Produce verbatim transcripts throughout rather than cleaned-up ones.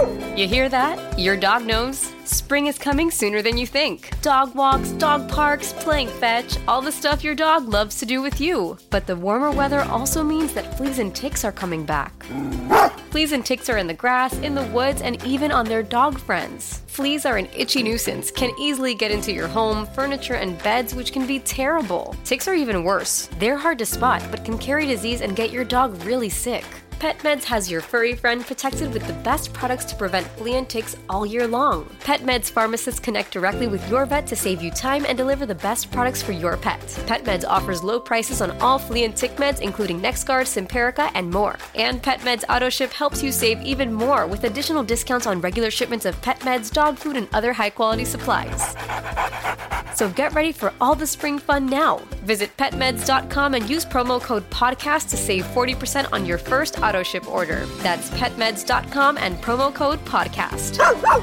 You hear that? Your dog knows. Spring is coming sooner than you think. Dog walks, dog parks, playing fetch, all the stuff your dog loves to do with you. But the warmer weather also means that fleas and ticks are coming back. Fleas and ticks are in the grass, in the woods, and even on their dog friends. Fleas are an itchy nuisance, can easily get into your home, furniture, and beds, which can be terrible. Ticks are even worse. They're hard to spot, but can carry disease and get your dog really sick. PetMeds has your furry friend protected with the best products to prevent flea and ticks all year long. PetMeds pharmacists connect directly with your vet to save you time and deliver the best products for your pet. PetMeds offers low prices on all flea and tick meds, including NexGard, Simparica, and more. And PetMeds AutoShip helps you save even more with additional discounts on regular shipments of pet meds, dog food, and other high-quality supplies. So get ready for all the spring fun now. Visit pet meds dot com and use promo code podcast to save forty percent on your first auto ship order. That's pet meds dot com and promo code podcast.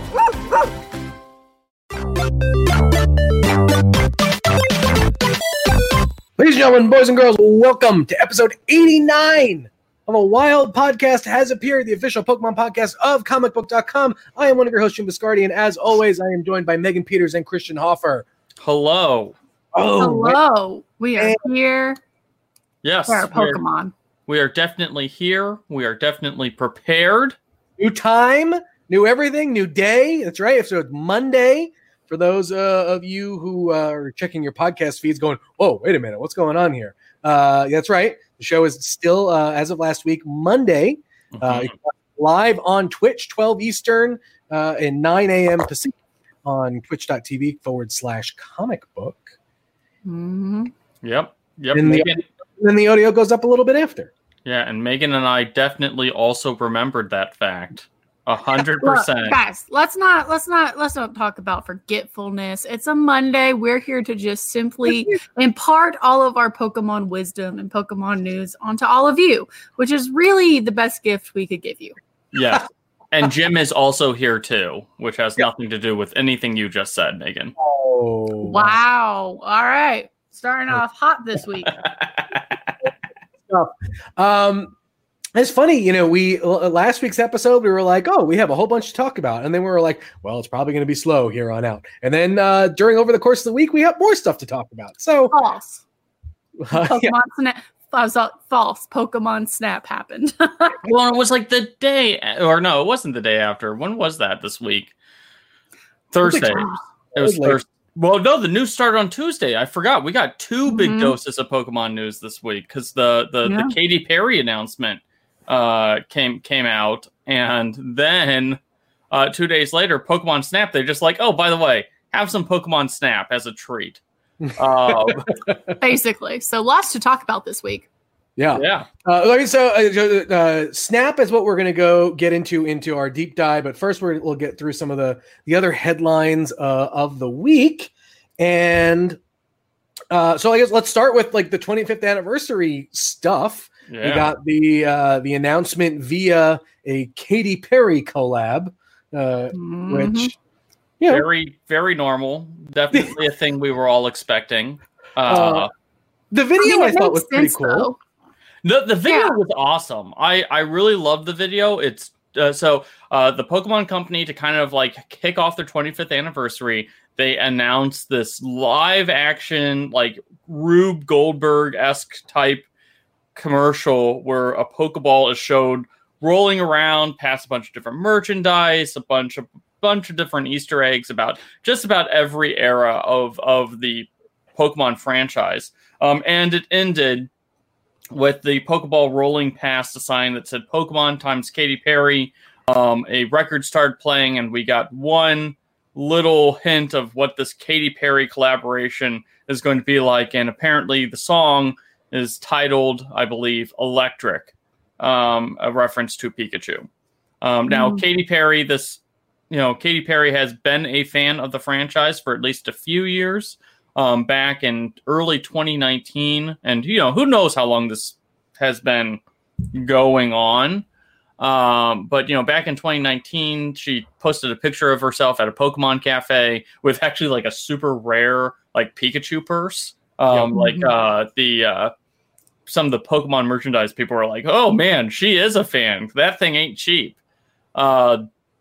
Ladies and gentlemen, boys and girls, welcome to episode eighty-nine of A Wild Podcast Has Appeared, the official Pokemon podcast of comic book dot com. I am one of your hosts, Jim Biscardi, and as always, I am joined by Megan Peters and Christian Hoffer. Hello. Oh, Hello. We are and- here. Yes. For our Pokemon. We are definitely here. We are definitely prepared. New time, new everything, new day. That's right. So it's Monday. For those uh, of you who uh, are checking your podcast feeds going, whoa, wait a minute, what's going on here? Uh, that's right. The show is still, uh, as of last week, Monday. Mm-hmm. Uh, live on Twitch, twelve Eastern uh, and nine a.m. Pacific on twitch.tv forward slash comic book. Mm-hmm. Yep. Yep. And the, then the audio goes up a little bit after. Yeah, and Megan and I definitely also remembered that fact. A hundred percent. Guys, let's not let's not let's not talk about forgetfulness. It's a Monday. We're here to just simply impart all of our Pokemon wisdom and Pokemon news onto all of you, which is really the best gift we could give you. Yes. And Jim is also here too, which has yeah. nothing to do with anything you just said, Megan. Oh wow. All right. Starting off hot this week. um It's funny, you know, we last week's episode, we were like, oh, we have a whole bunch to talk about. And then we were like, well, it's probably going to be slow here on out. And then uh, during over the course of the week, we have more stuff to talk about. So false. Uh, Pokemon yeah. Snap. I was uh, false. Pokemon Snap happened. Well, it was like the day, or no, it wasn't the day after. When was that this week? Thursday. It was Thursday. Well, no, the news started on Tuesday. I forgot. We got two big mm-hmm. doses of Pokemon news this week because the the, yeah. the Katy Perry announcement uh, came came out, and then uh, two days later, Pokemon Snap. They're just like, oh, by the way, have some Pokemon Snap as a treat. Uh, Basically, so lots to talk about this week. Yeah, yeah. Uh, so uh, uh, Snap is what we're going to go get into into our deep dive. But first, we're, we'll get through some of the the other headlines uh, of the week, and uh, so I guess let's start with like the twenty-fifth anniversary stuff. Yeah. We got the uh, the announcement via a Katy Perry collab, uh, mm-hmm. which you know, very very normal. Definitely a thing we were all expecting. Uh, uh, the video I, mean, I thought was pretty cool. Though. The the video yeah. was awesome. I, I really loved the video. It's uh, so uh, the Pokemon Company, to kind of like kick off their twenty-fifth anniversary, they announced this live action like Rube Goldberg-esque type commercial where a Pokeball is showed rolling around past a bunch of different merchandise, a bunch of bunch of different Easter eggs about just about every era of of the Pokemon franchise. Um, and it ended with the Pokeball rolling past a sign that said Pokemon times Katy Perry. Um, a record started playing, and we got one little hint of what this Katy Perry collaboration is going to be like. And apparently the song is titled, I believe, Electric, um, a reference to Pikachu. Um, now, mm. Katy Perry, this, you know, Katy Perry has been a fan of the franchise for at least a few years. Um, back in early twenty nineteen, and you know, who knows how long this has been going on. Um, but you know, back in twenty nineteen, she posted a picture of herself at a Pokemon cafe with actually like a super rare like Pikachu purse. Um, yeah. Like uh, the uh, some of the Pokemon merchandise people were like, "Oh man, she is a fan. That thing ain't cheap." Uh,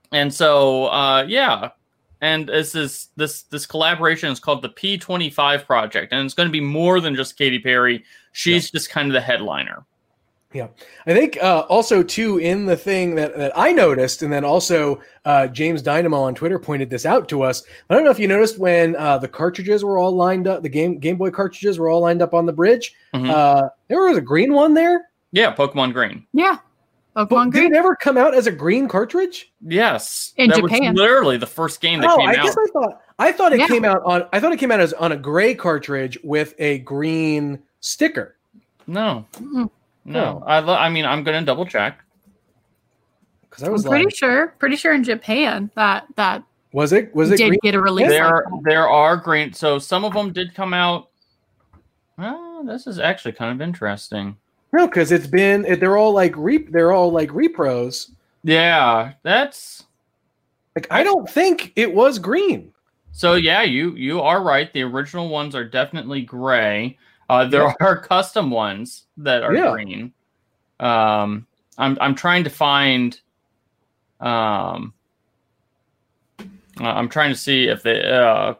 and so uh, yeah, and this is this this collaboration is called the P twenty-five Project, and it's going to be more than just Katy Perry. She's yeah. just kind of the headliner. Yeah, I think uh, also too in the thing that, that I noticed, and then also uh, James Dynamo on Twitter pointed this out to us. I don't know if you noticed when uh, the cartridges were all lined up, the game Game Boy cartridges were all lined up on the bridge. Mm-hmm. Uh, there was a green one there. Yeah, Pokemon Green. Yeah, Pokemon but Green. Did it ever come out as a green cartridge? Yes, in that Japan. Was literally the first game that oh, came I out. guess I thought I thought it yeah. came out on. I thought it came out as on a gray cartridge with a green sticker. No. Mm-hmm. No, I lo- I mean, I'm going to double check. Because I was I'm pretty like, sure, pretty sure in Japan that that was it was it did green? get a release. There, like there are green. So some of them did come out. Well, this is actually kind of interesting. No, because it's been it, they're all like re, they're all like repros. Yeah, that's like I don't think it was green. So yeah, you you are right. The original ones are definitely gray. Uh, there yeah. are custom ones that are yeah. green. Um, I'm I'm trying to find. Um, I'm trying to see if they uh,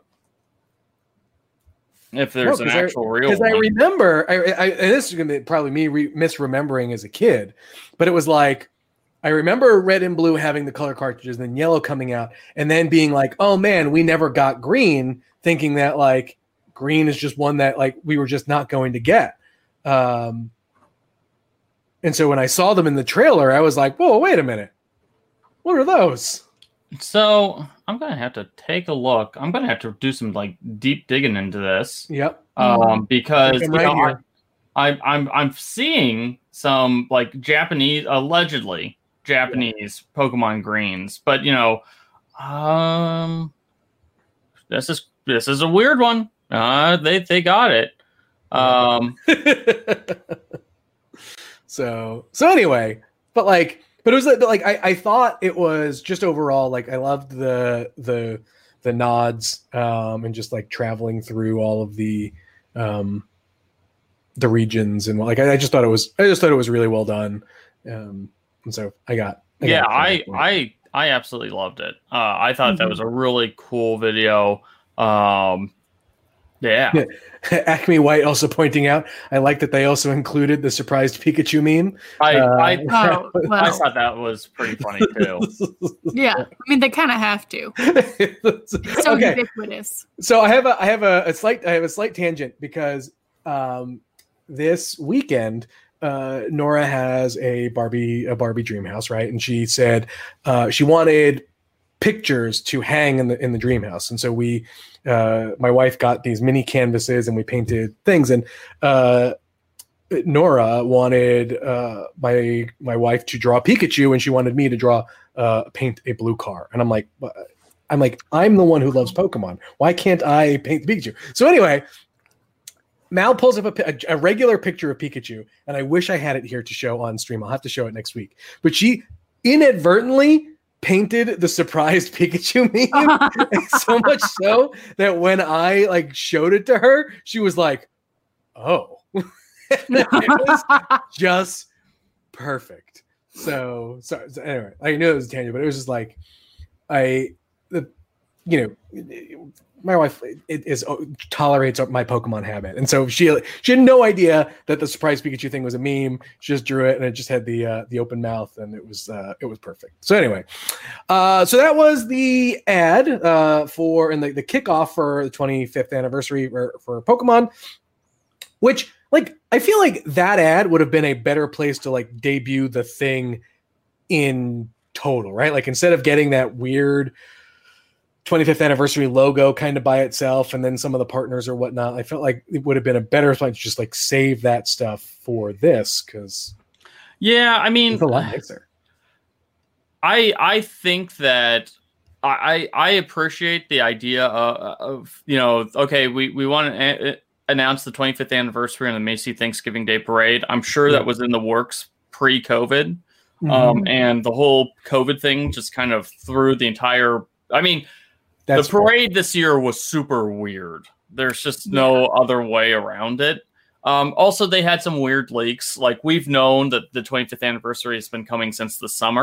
if there's no, an actual I, real. Because I remember, I, I and this is going to be probably me re- misremembering as a kid, but it was like I remember red and blue having the color cartridges, and then yellow coming out, and then being like, "Oh man, we never got green," thinking that like. Green is just one that like we were just not going to get. Um, and so when I saw them in the trailer, I was like, whoa, wait a minute. What are those? So I'm going to have to take a look. I'm going to have to do some like deep digging into this. Yep. Um, because you right know, I, I, I'm, I'm seeing some like Japanese, allegedly Japanese yeah. Pokemon greens, but you know, um, this is, this is a weird one. Uh, they they got it. Um, so so anyway, but like, but it was like, like I, I thought it was just overall like I loved the the the nods um, and just like traveling through all of the um, the regions and like I, I just thought it was I just thought it was really well done. Um, and so I got I yeah got I I I absolutely loved it. Uh, I thought mm-hmm. that was a really cool video. Um, Yeah. Acme White also pointing out, I like that they also included the surprised Pikachu meme. I uh, I, oh, well. I thought that was pretty funny too. Yeah, I mean they kind of have to. It's so okay. ubiquitous. So I have a I have a, a slight I have a slight tangent because um, this weekend uh, Nora has a Barbie a Barbie dream house, right? And she said uh, she wanted pictures to hang in the in the dream house, and so we. Uh, my wife got these mini canvases and we painted things. And uh, Nora wanted uh, my my wife to draw Pikachu, and she wanted me to draw uh, paint a blue car. And I'm like, I'm like, I'm the one who loves Pokemon. Why can't I paint the Pikachu? So anyway, Mal pulls up a, a, a regular picture of Pikachu, and I wish I had it here to show on stream. I'll have to show it next week. But she inadvertently painted the surprised Pikachu meme so much so that when I like showed it to her, she was like, "Oh," it was just perfect. So, so, so anyway, I knew it was a tangent, but it was just like I, the, you know, my wife is tolerates my Pokemon habit, and so she she had no idea that the surprise Pikachu thing was a meme. She just drew it, and it just had the uh, the open mouth, and it was uh, it was perfect. So anyway, uh, so that was the ad uh, for and the, the kickoff for the twenty-fifth anniversary for, for Pokemon, which like I feel like that ad would have been a better place to like debut the thing in total, right? Like instead of getting that weird twenty-fifth anniversary logo kind of by itself and then some of the partners or whatnot, I felt like it would have been a better place to just like save that stuff for this because yeah, I mean, it's a lot nicer. I I think that I I appreciate the idea of, of you know, okay, we we want to a- announce the twenty-fifth anniversary on the Macy Thanksgiving Day Parade. I'm sure yeah. that was in the works pre-COVID, mm-hmm. um, and the whole COVID thing just kind of threw the entire. I mean. That's the parade cool. This year was super weird. There's just no yeah. other way around it. Um, also, they had some weird leaks. Like we've known that the twenty-fifth anniversary has been coming since the summer.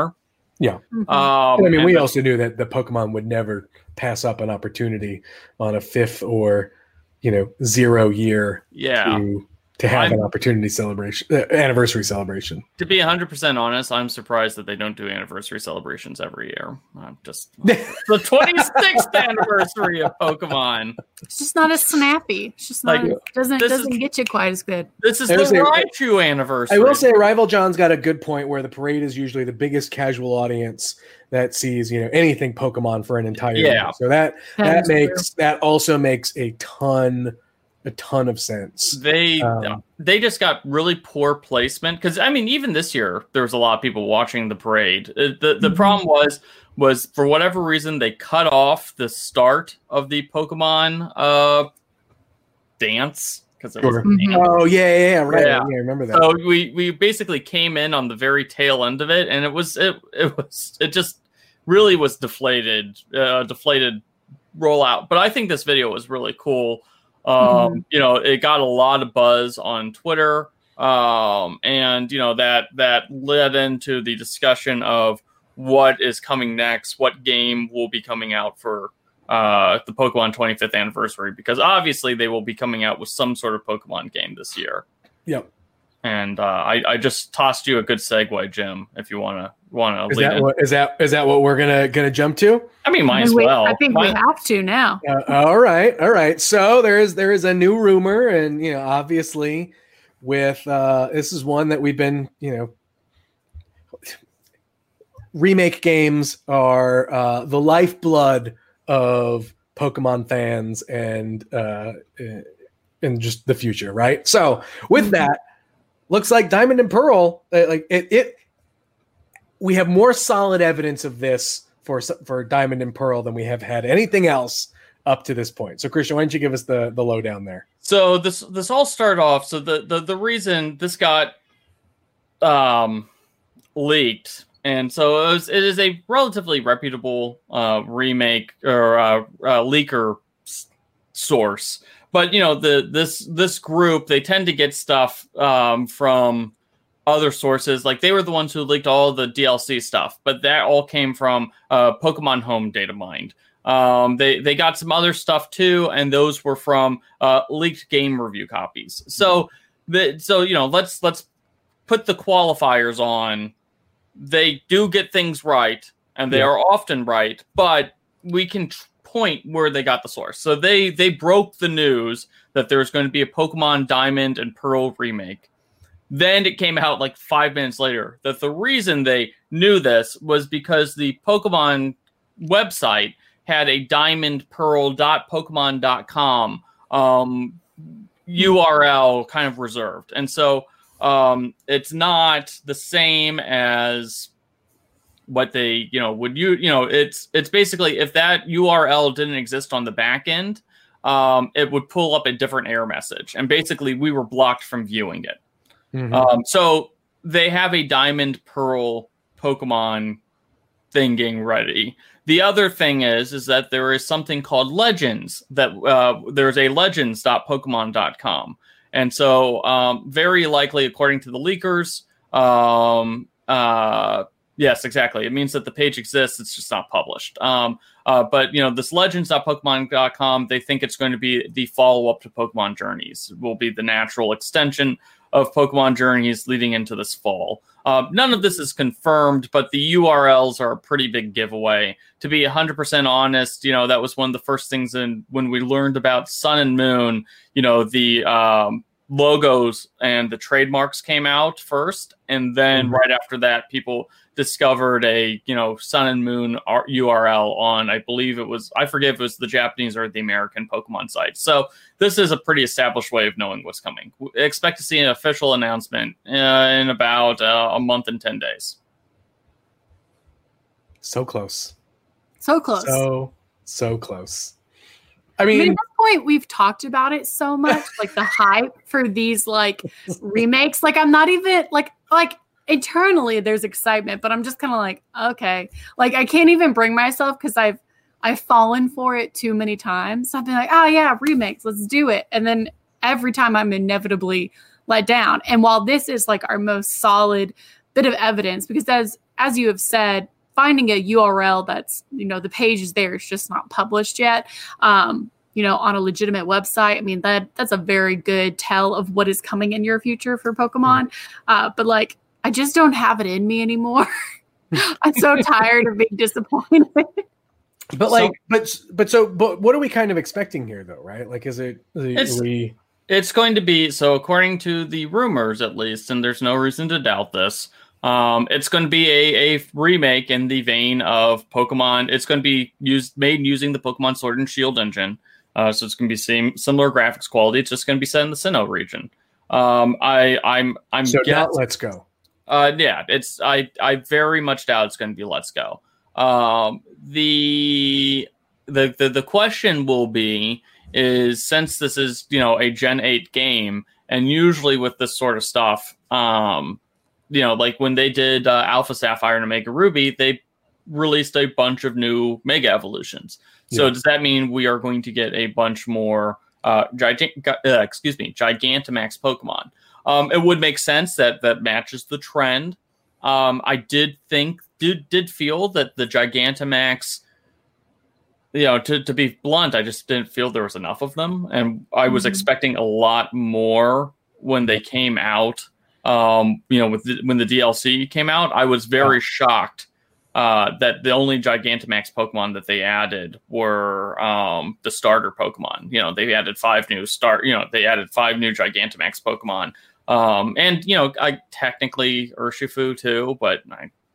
Yeah. Mhm. Um, I mean, and we the- also knew that the Pokemon would never pass up an opportunity on a fifth or, you know, zero year yeah. to to have I'm- an opportunity celebration, uh, anniversary celebration. To be one hundred percent honest, I'm surprised that they don't do anniversary celebrations every year. I'm just the twenty-sixth anniversary of Pokemon. It's just not as snappy. It's just not Like, doesn't this doesn't is- get you quite as good. This is There's the a- Raichu anniversary. I will say, Rival John's got a good point where the parade is usually the biggest casual audience that sees, you know, anything Pokemon for an entire Yeah. year. So that That that is makes that also makes a ton a ton of sense. they Um, they just got really poor placement because I mean even this year there was a lot of people watching the parade. Uh, the the Mhm. problem was was for whatever reason they cut off the start of the Pokemon uh dance because it was Sure. a dance. Oh yeah, yeah, yeah, right. Yeah. Yeah, I remember that. So we we basically came in on the very tail end of it, and it was it it was it just really was deflated, uh, deflated rollout. But I think this video was really cool. Um, Mhm. You know, it got a lot of buzz on Twitter, um, and you know that that led into the discussion of what is coming next, what game will be coming out for uh, the Pokemon twenty-fifth anniversary, because obviously they will be coming out with some sort of Pokemon game this year. Yep. And uh, I, I just tossed you a good segue, Jim. If you want to want to Is lead that in. what is that is that what we're gonna gonna jump to? I mean, might I as mean, we- well. I think we Might- have to now. Uh, all right, all right. So there is there is a new rumor, and you know, obviously, with uh, this is one that we've been, you know, remake games are uh, the lifeblood of Pokemon fans and uh, and just the future, right? So with Mhm. that, looks like Diamond and Pearl, uh, like it, it, we have more solid evidence of this for for Diamond and Pearl than we have had anything else up to this point. So Christian, why don't you give us the the lowdown there? So this this all started off. So the the the reason this got um leaked, and so it, was, it is a relatively reputable uh, remake or uh, uh, leaker s- source. But you know the this this group, they tend to get stuff um, from other sources. Like they were the ones who leaked all the D L C stuff, but that all came from uh, Pokemon Home data mined. Um, they they got some other stuff too, and those were from uh, leaked game review copies. So the so you know let's let's put the qualifiers on. They do get things right, and they Yeah. are often right, but we can tr- point where they got the source. So they they broke the news that there's going to be a Pokemon Diamond and Pearl remake. Then it came out like five minutes later that the reason they knew this was because the Pokemon website had a diamond pearl dot pokemon dot com um, U R L kind of reserved. And so um, it's not the same as what they, you know, would you, you know, it's, it's basically if that U R L didn't exist on the back end, um, it would pull up a different error message. And basically we were blocked from viewing it. Mhm. Um, so they have a Diamond Pearl Pokemon thing getting ready. The other thing is, is that there is something called Legends that uh, there's a legends dot pokemon dot com. And so um, very likely, according to the leakers, um, uh, yes, exactly. It means that the page exists. It's just not published. Um, uh, but, you know, this legends dot pokemon dot com, they think it's going to be the follow-up to Pokemon Journeys. It will be the natural extension of Pokemon Journeys leading into this fall. Uh, none of this is confirmed, but the U R Ls are a pretty big giveaway. To be one hundred percent honest, you know, that was one of the first things in, when we learned about Sun and Moon, you know, the um, logos and the trademarks came out first. And then Mhm. right after that, people discovered a, you know, Sun and Moon R- U R L on, I believe it was, I forget if it was the Japanese or the American Pokemon site. So this is a pretty established way of knowing what's coming. We expect to see an official announcement uh, in about uh, a month and ten days. So close. So close. So so close. I I mean, mean, at this point, we've talked about it so much, like the hype for these like remakes. Like, I'm not even like like internally there's excitement, but I'm just kind of like, okay, like I can't even bring myself because I've I've fallen for it too many times. So I've been like, oh yeah, remakes, let's do it, and then every time I'm inevitably let down. And while this is like our most solid bit of evidence, because as as you have said, finding a U R L that's, you know, the page is there, it's just not published yet. Um, you know, on a legitimate website. I mean, that that's a very good tell of what is coming in your future for Pokemon. Mm-hmm. Uh, but like, I just don't have it in me anymore. I'm so tired of being disappointed. But like, so, but but so, but what are we kind of expecting here, though? Right? Like, is it? Is it it's, we... it's going to be so, according to the rumors, at least, and there's no reason to doubt this. Um, it's going to be a, a remake in the vein of Pokemon. It's going to be used made using the Pokemon Sword and Shield engine. Uh, so it's going to be same similar graphics quality. It's just going to be set in the Sinnoh region. Um, I I'm I'm so guess, not Let's Go. Uh, yeah, it's I I very much doubt it's going to be Let's Go. Um, the, the the the question will be is, since this is, you know, a Gen eight game, and usually with this sort of stuff, um, you know, like when they did uh, Alpha Sapphire and Omega Ruby, they released a bunch of new Mega Evolutions. So yeah. Does that mean we are going to get a bunch more uh, gigant, uh, excuse me, Gigantamax Pokemon? Um, it would make sense that that matches the trend. Um, I did think, did did feel that the Gigantamax, you know, to, to be blunt, I just didn't feel there was enough of them. And I was mm-hmm. expecting a lot more when they came out. Um, you know, with the, when the D L C came out, I was very yeah. shocked uh, that the only Gigantamax Pokemon that they added were um, the starter Pokemon. You know, they added five new start. You know, they added five new Gigantamax Pokemon, um, and you know, I technically Urshifu too, but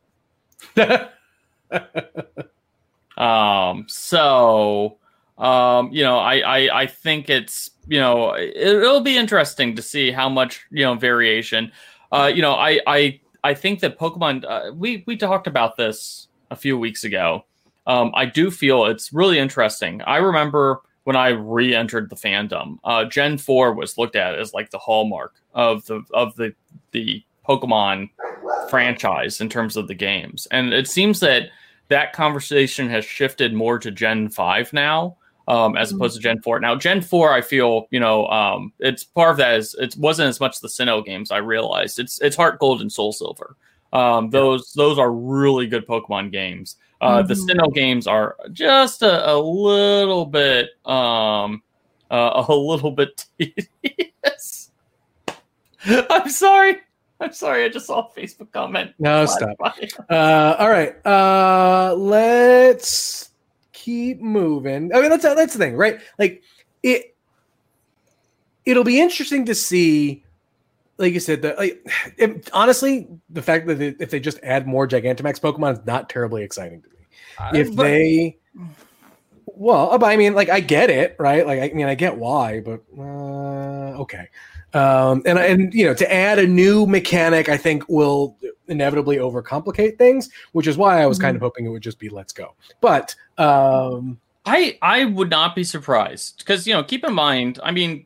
I. um. So, um, you know, I, I, I think it's, you know, it, it'll be interesting to see how much, you know, variation. Uh, you know, I, I, I think that Pokemon, uh, we, we talked about this a few weeks ago. Um, I do feel it's really interesting. I remember when I re-entered the fandom, uh, Gen four was looked at as like the hallmark of the, of the, the Pokemon franchise in terms of the games. And it seems that that conversation has shifted more to Gen five now. Um, as opposed to Gen four. Now, Gen four, I feel, you know, um, it's part of that is it wasn't as much the Sinnoh games. I realized it's it's Heart Gold and Soul Silver. Um, those those are really good Pokemon games. Uh, mm-hmm. The Sinnoh games are just a, a little bit, um, uh, a little bit tedious. I'm sorry. I'm sorry. I just saw a Facebook comment. No, stop. Uh, all right. Uh, let's. Keep moving. I mean, that's that's the thing, right? Like it. It'll be interesting to see, like you said, that like, it, honestly, the fact that it, if they just add more Gigantamax Pokemon is not terribly exciting to me. Uh, if but, they, well, but I mean, like I get it, right? Like I mean, I get why, but uh, okay. Um, and and you know, to add a new mechanic, I think will inevitably overcomplicate things, which is why I was kind of hoping it would just be Let's Go. But um, I I would not be surprised because, you know, keep in mind, I mean,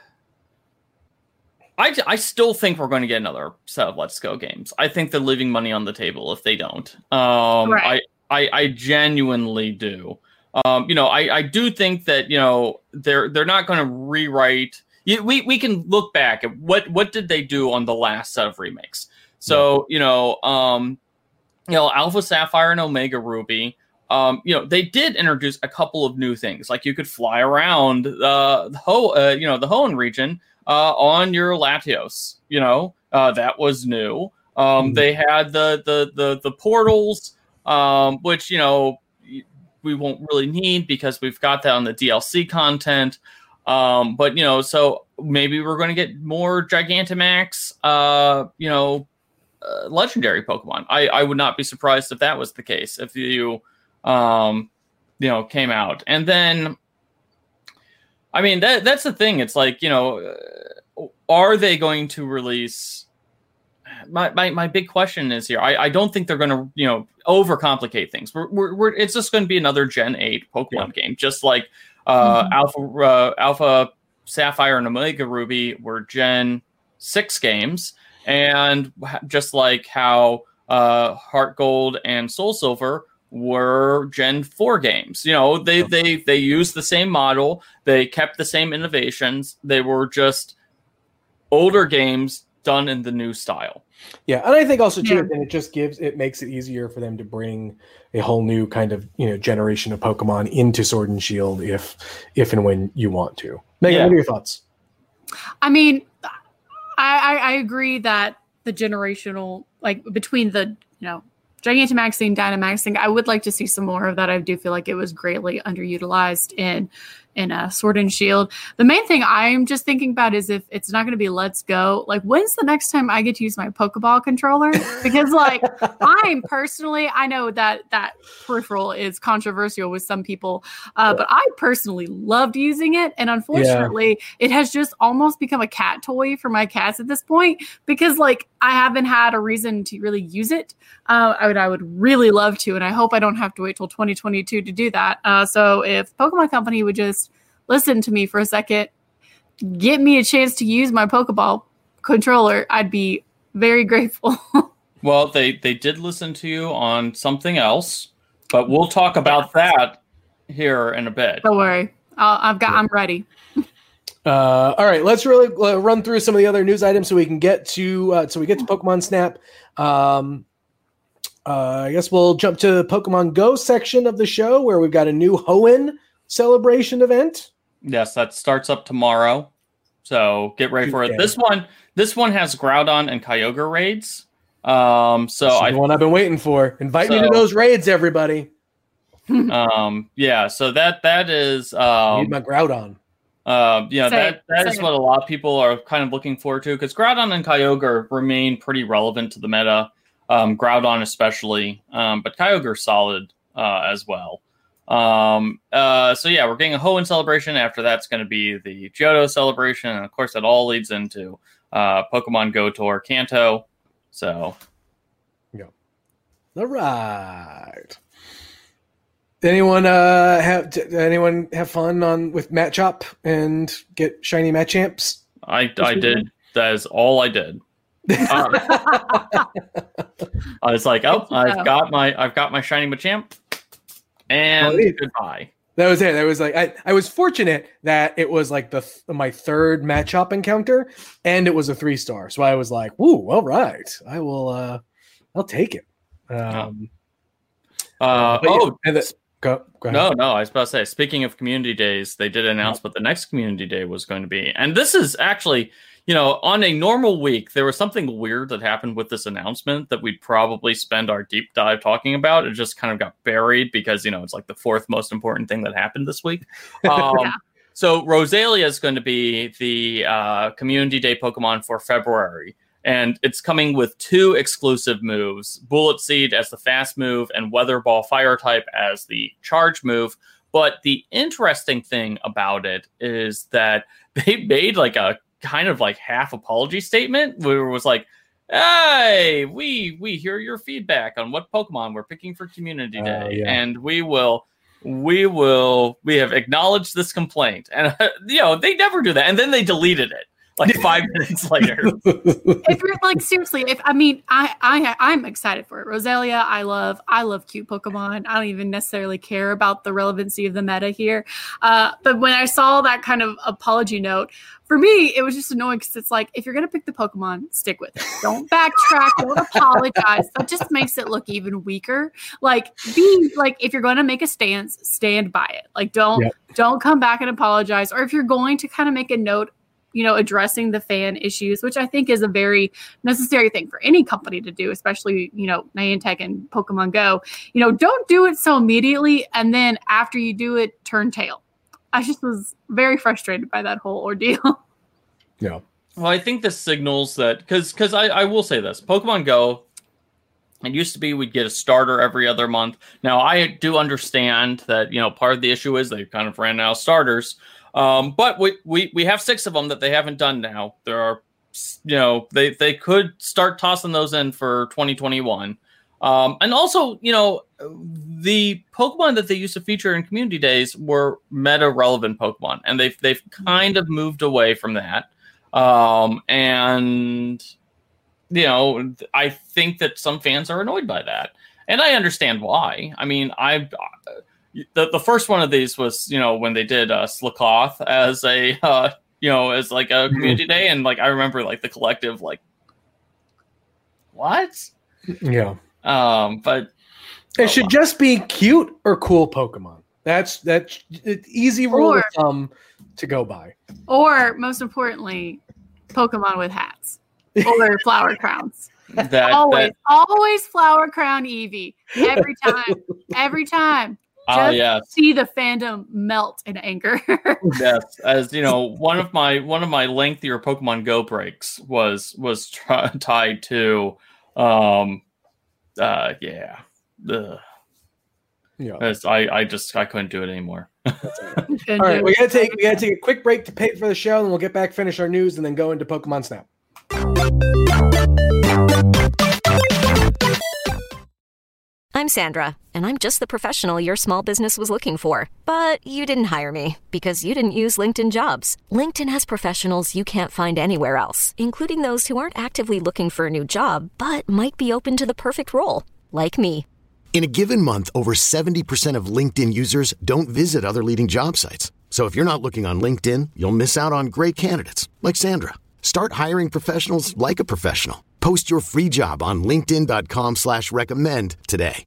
I I still think we're going to get another set of Let's Go games. I think they're leaving money on the table if they don't. Um, right. I, I I genuinely do. Um, you know, I I do think that, you know, they're they're not going to rewrite. We we can look back at what what did they do on the last set of remakes. So, you know, um, you know, Alpha Sapphire and Omega Ruby, um, you know, they did introduce a couple of new things. Like you could fly around uh, the Ho, uh, you know, the Hoenn region uh, on your Latios. You know, uh, that was new. Um, mm-hmm. They had the the the the portals, um, which, you know, we won't really need because we've got that on the D L C content. Um, but, you know, so maybe we're going to get more Gigantamax, uh, you know, uh, legendary Pokemon. I, I would not be surprised if that was the case, if you, um, you know, came out. And then, I mean, that that's the thing. It's like, you know, uh, are they going to release? My, my, my big question is here. I, I don't think they're going to, you know, overcomplicate things. We're, we're, we're it's just going to be another Gen eight Pokemon yeah. game, just like Uh, mm-hmm. Alpha uh, Alpha Sapphire and Omega Ruby were Gen six games, and just like how uh, Heart Gold and Soul Silver were Gen four games. You know, they okay. they they used the same model, they kept the same innovations. They were just older games done in the new style. Yeah, and I think also too, Yeah. and it just gives it makes it easier for them to bring a whole new kind of you know generation of Pokemon into Sword and Shield if if and when you want to. Megan, Yeah. what are your thoughts? I mean, I, I, I agree that the generational, like between the, you know, Gigantamaxing, Dynamaxing, I would like to see some more of that. I do feel like it was greatly underutilized in in uh, Sword and Shield. The main thing I'm just thinking about is if it's not going to be Let's Go, like when's the next time I get to use my Pokeball controller? Because like I'm personally, I know that that peripheral is controversial with some people, uh, but I personally loved using it. And unfortunately, it has just almost become a cat toy for my cats at this point because like I haven't had a reason to really use it. Uh, I would, I would really love to, and I hope I don't have to wait till twenty twenty-two to do that. Uh, so if Pokemon Company would just listen to me for a second, get me a chance to use my Pokeball controller, I'd be very grateful. Well, they they did listen to you on something else, but we'll talk about that here in a bit. Don't worry, I'll, I've got, I'm ready. Uh, all right, let's really uh, run through some of the other news items so we can get to uh, so we get to Pokemon Snap. Um, uh, I guess we'll jump to the Pokemon Go section of the show where we've got a new Hoenn celebration event. Yes, that starts up tomorrow, so get ready for it. Okay. This one, this one has Groudon and Kyogre raids. Um, so That's I the one I've been waiting for. Invite me to So- those raids, everybody. um yeah, so that that is I need um my Groudon. uh yeah Same, that that is same. what a lot of people are kind of looking forward to because Groudon and Kyogre remain pretty relevant to the meta. Um, Groudon especially, um, but Kyogre solid uh, as well. Um, uh, so yeah, we're getting a Hoenn celebration. After that's going to be the Johto celebration, and of course that all leads into uh, Pokemon Go Tour Kanto. So All right. Anyone uh have t- anyone have fun on with Matchup and get shiny Machamps? I I did. That is all I did. Uh, I was like, oh, I've got my I've got my shiny Machamp, and Oh, neat. goodbye. That was it. That was like I, I was fortunate that it was like the th- my third Matchup encounter, and it was a three star. So I was like, "Woo, all right, I will. uh I'll take it." Um, Uh, but yeah, oh, and the, go, go ahead. no, no. I was about to say, speaking of community days, they did announce what the next community day was going to be. And this is actually, you know, on a normal week, there was something weird that happened with this announcement that we'd probably spend our deep dive talking about. It just kind of got buried because, you know, it's like the fourth most important thing that happened this week. Um, Yeah. So Rosalia is going to be the uh, community day Pokemon for February. And it's coming with two exclusive moves, Bullet Seed as the fast move and Weather Ball Fire type as the charge move. But the interesting thing about it is that they made like a kind of like half apology statement where it was like, hey, we we hear your feedback on what Pokemon we're picking for Community Day. Oh, yeah. And we will, we will, we have acknowledged this complaint. And, uh, you know, they never do that. And then they deleted it like five minutes later. If you're like seriously, if I mean, I I I'm excited for it. Rosalia, I love I love cute Pokemon. I don't even necessarily care about the relevancy of the meta here. Uh, but when I saw that kind of apology note, for me, it was just annoying because it's like if you're gonna pick the Pokemon, stick with it. Don't backtrack. Don't apologize. That just makes it look even weaker. Like be like if you're going to make a stance, stand by it. Like don't Yep. don't come back and apologize. Or if you're going to kind of make a note, you know, addressing the fan issues, which I think is a very necessary thing for any company to do, especially, you know, Niantic and Pokemon Go. You know, don't do it so immediately, and then after you do it, turn tail. I just was very frustrated by that whole ordeal. Yeah. Well, I think this signals that because because I, I will say this, Pokemon Go, it used to be we'd get a starter every other month. Now I do understand that, you know, part of the issue is they kind of ran out of starters. Um, but we, we we have six of them that they haven't done now. There are, you know, they, they could start tossing those in for twenty twenty-one. Um, and also, you know, the Pokemon that they used to feature in community days were meta relevant Pokemon, and they've they've kind of moved away from that. Um, and you know, I think that some fans are annoyed by that, and I understand why. I mean, I the the first one of these was, you know, when they did uh, Slakoth as a uh, you know, as like a community day, and like I remember like the collective like what? Yeah. Um, but it oh, should wow. just be cute or cool Pokemon. That's that's it's easy rule Or- of thumb to go by. Or most importantly, Pokemon with hats or flower crowns. that, always, that always flower crown Eevee. Every time. Every time. oh Just yes, see the fandom melt in anger. yes. As you know, one of my one of my lengthier Pokemon Go breaks was was t- tied to, um, uh, yeah, Ugh. Yeah. As I I just I couldn't do it anymore. All right, we gotta take we gotta take a quick break to pay for the show, and we'll get back, finish our news, and then go into Pokemon Snap. I'm Sandra, and I'm just the professional your small business was looking for. But you didn't hire me because you didn't use LinkedIn Jobs. LinkedIn has professionals you can't find anywhere else, including those who aren't actively looking for a new job, but might be open to the perfect role, like me. In a given month, over seventy percent of LinkedIn users don't visit other leading job sites. So if you're not looking on LinkedIn, you'll miss out on great candidates like Sandra. Start hiring professionals like a professional. Post your free job on linkedin dot com slash recommend today.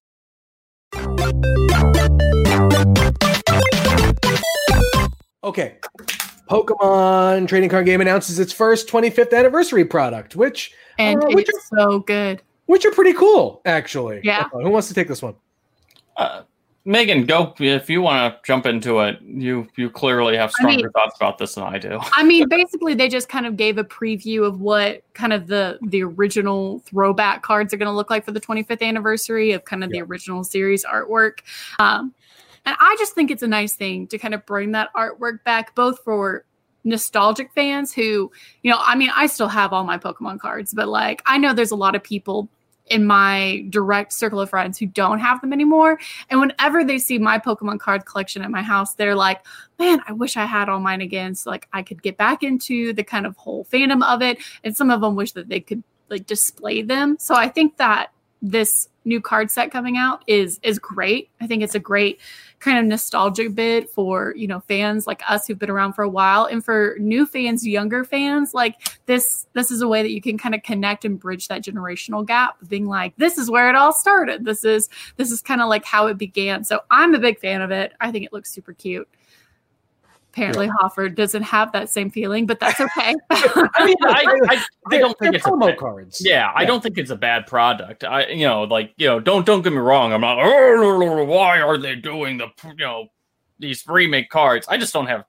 Okay. Pokemon Trading Card Game announces its first twenty-fifth anniversary product, which and uh, which it's so good. which are pretty cool, actually. Yeah. Uh, who wants to take this one? Uh, Megan, go if you want to jump into it. You you clearly have stronger I mean, thoughts about this than I do. I mean, basically, they just kind of gave a preview of what kind of the the original throwback cards are going to look like for the twenty-fifth anniversary of kind of Yeah. the original series artwork. Um, and I just think it's a nice thing to kind of bring that artwork back, both for nostalgic fans who, you know, I mean, I still have all my Pokemon cards, but like, I know there's a lot of people in my direct circle of friends who don't have them anymore. And whenever they see my Pokemon card collection at my house, they're like, man, I wish I had all mine again. So like I could get back into the kind of whole fandom of it. And some of them wish that they could like display them. So I think that this new card set coming out is, is great. I think it's a great kind of nostalgic bit for, you know, fans like us who've been around for a while, and for new fans, younger fans, like this, this is a way that you can kind of connect and bridge that generational gap, being like, this is where it all started. This is, this is kind of like how it began. So I'm a big fan of it. I think it looks super cute. Apparently yeah. Hoffer doesn't have that same feeling, but that's okay. I mean, I, I, I don't think it's promo a, cards. Yeah, yeah, I don't think it's a bad product. I, you know, like, you know, don't don't get me wrong. I'm not. Oh, why are they doing the, you know, these remake cards? I just don't have.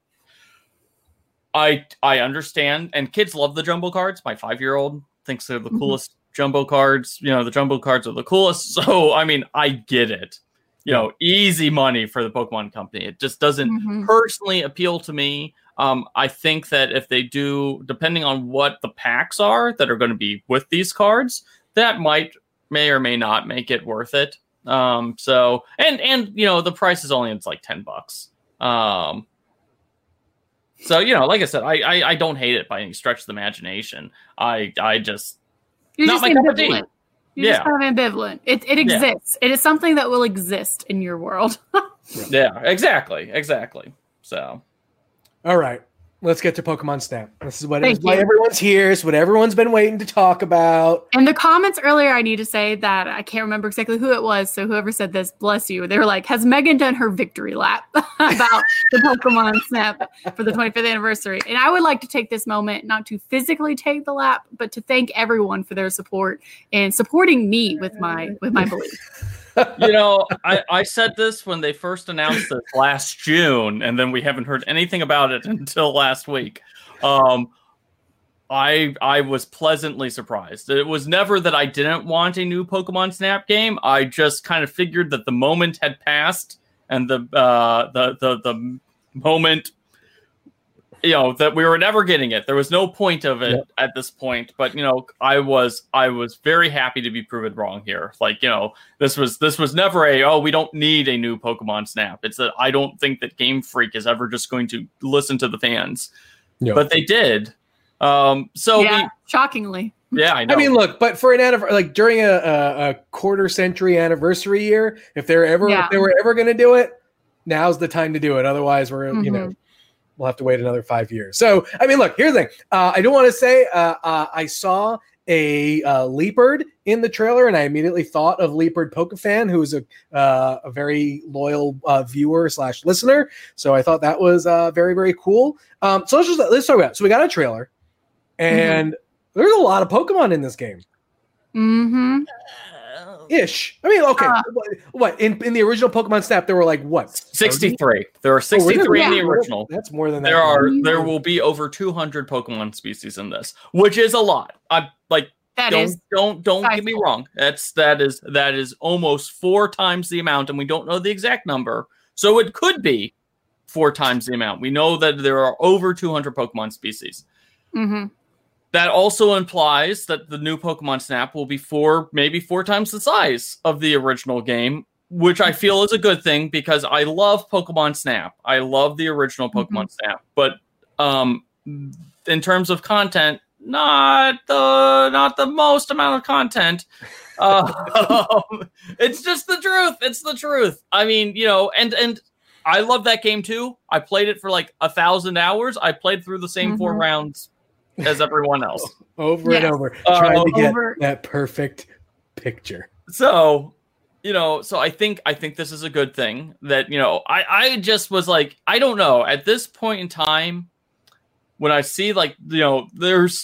I I understand, and kids love the jumbo cards. My five year old thinks they're the coolest mm-hmm. jumbo cards. You know, the jumbo cards are the coolest. So I mean, I get it. You know, easy money for the Pokemon Company. It just doesn't mm-hmm. personally appeal to me. Um, I think that if they do, depending on what the packs are that are going to be with these cards, that might, may or may not make it worth it. Um, so, and, and, you know, the price is only, it's like ten bucks. Um, so, you know, like I said, I, I, I don't hate it by any stretch of the imagination. I, I just, You're not just my cup of tea. You're yeah. just kind of ambivalent. It it exists. Yeah. It is something that will exist in your world. yeah, exactly. Exactly. So. All right. Let's get to Pokemon Snap. This is what is why everyone's here. It's what everyone's been waiting to talk about. In the comments earlier, I need to say that I can't remember exactly who it was. So whoever said this, bless you. They were like, has Megan done her victory lap about the Pokemon Snap for the twenty-fifth anniversary? And I would like to take this moment, not to physically take the lap, but to thank everyone for their support and supporting me with my with my belief. You know, I, I said this when they first announced this last June, and then we haven't heard anything about it until last week. Um, I I was pleasantly surprised. It was never that I didn't want a new Pokemon Snap game. I just kind of figured that the moment had passed, and the uh, the the the moment, you know, that we were never getting it. There was no point of it yep. at this point. But you know, I was I was very happy to be proven wrong here. Like, you know, this was this was never a oh we don't need a new Pokemon Snap. It's that I don't think that Game Freak is ever just going to listen to the fans, yep. but they did. Um, so yeah, we, shockingly. Yeah, I know. I mean, look, but for an anniversary, like during a, a, a quarter century anniversary year, if they're ever yeah. if they were ever going to do it, now's the time to do it. Otherwise, we're mm-hmm. you know. We'll have to wait another five years. So, I mean, look, here's the thing. Uh, I don't want to say uh, uh, I saw a uh, Leopard in the trailer, and I immediately thought of Leopard Pokefan, who is a uh, a very loyal uh, viewer slash listener. So I thought that was uh, very very cool. Um, so let's just let's talk about it. So we got a trailer, and mm-hmm. there's a lot of Pokemon in this game. Mm-hmm. Ish. I mean, okay. Uh, what in, in the original Pokemon Snap there were like what? sixty-three. There are sixty-three oh, really? in the original. That's more than that. There are there will be over two hundred Pokemon species in this, which is a lot. I like that don't is don't don't get me wrong. That's that is that is almost four times the amount, and we don't know the exact number. So it could be four times the amount. We know that there are over two hundred Pokemon species. Mm-hmm. That also implies that the new Pokemon Snap will be four, maybe four times the size of the original game, which I feel is a good thing because I love Pokemon Snap. I love the original Pokemon mm-hmm. Snap, but um, in terms of content, not the not the most amount of content. Uh, um, it's just the truth. It's the truth. I mean, you know, and and I love that game too. I played it for like a thousand hours. I played through the same mm-hmm. four rounds as everyone else. over yes. and over. Uh, trying to get over. that perfect picture. So, you know, so I think I think this is a good thing that, you know, I, I just was like, I don't know. At this point in time, when I see like, you know, there's,